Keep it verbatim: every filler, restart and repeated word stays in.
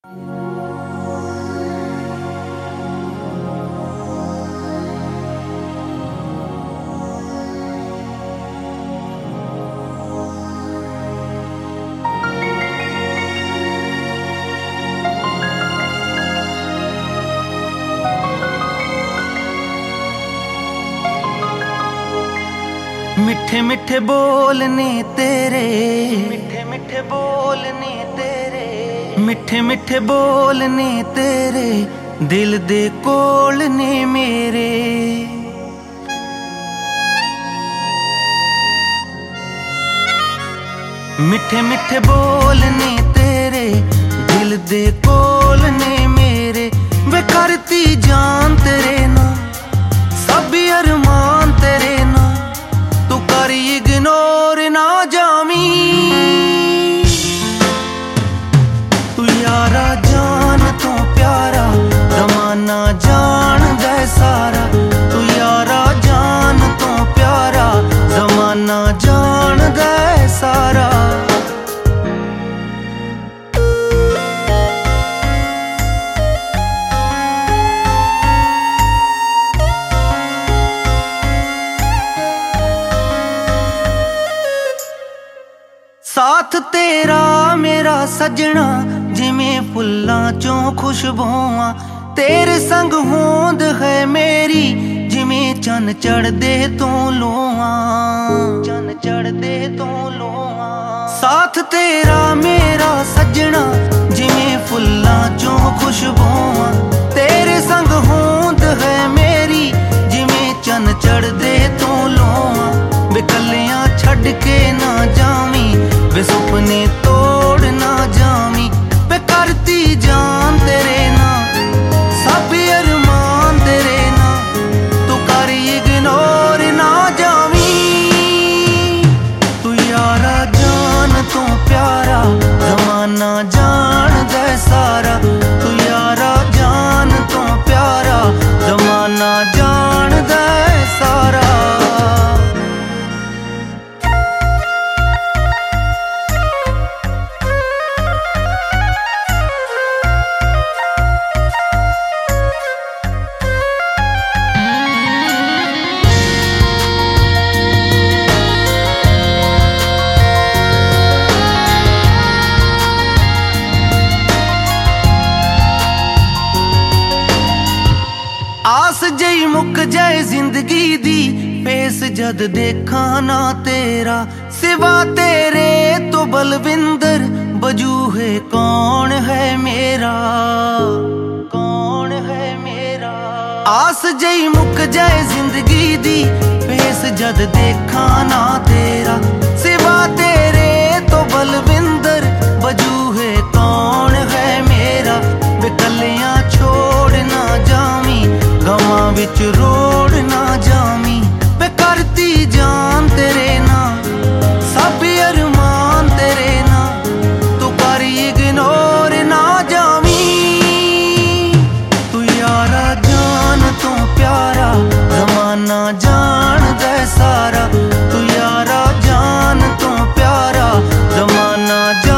मिठे मिठे बोल ने तेरे, मिठे मिठे बोल ने तेरे, मिठे मिठे बोल ने तेरे, दिल दे कोल ने मेरे। मिठे मिठे बोल ने तेरे, दिल दे कोल ने मेरे। वे करती जान तेरे ना, सब अरमान तेरे ना, तू कर इग्नोर ना जामी। तू यारा जान तो प्यारा, जमाना जान दे सारा। तू यारा जान तो प्यारा, जमाना जान दे सारा। साथ तेरा मेरा सजना, जिमें फुल्लां चों खुशबुआं। तेरे संग होंद है मेरी, जिमें चन चढ़दे तू लोआं, चन चढ़दे तू लोआं। साथ तेरा मेरा सजना, जिमें फुल्लां चों खुशबुआं। तेरे संग होंद है मेरी, जिमें चन चढ़दे तू लोआं। वे कलियां छड़ के ना जावी, वे सुपने तोड़ ना जावी। वे करती जान तेरे ना, सब अरमान तेरे ना, तू कर इग्नोर ना जावी। तू यारा जान तो प्यारा, जमाना जान दे सारा। तू यारा जान तो प्यारा, जमाना जान दे सारा। आस जई मुक जाए जिंदगी दी, फेस जद देखा ना तेरा। सिवा तेरे तो बलविंदर, वजूहे कौन है मेरा, कौन है मेरा। आस जई मुक जाए जिंदगी दी, फेस जद देखा ना तेरा। सिवा तेरे तो बलविंदर, वजूहे कौन है मेरा। वे कलियां छोड़ ना जावी, गवां विच रोड़ ना जावी। वे करती जान तेरे ना, सब अरमान तेरे ना, तू कर इग्नोर ना जावी। तू यारा जान तो प्यारा, जमाना जान दे सारा। तू यारा जान तो प्यारा, जमाना जान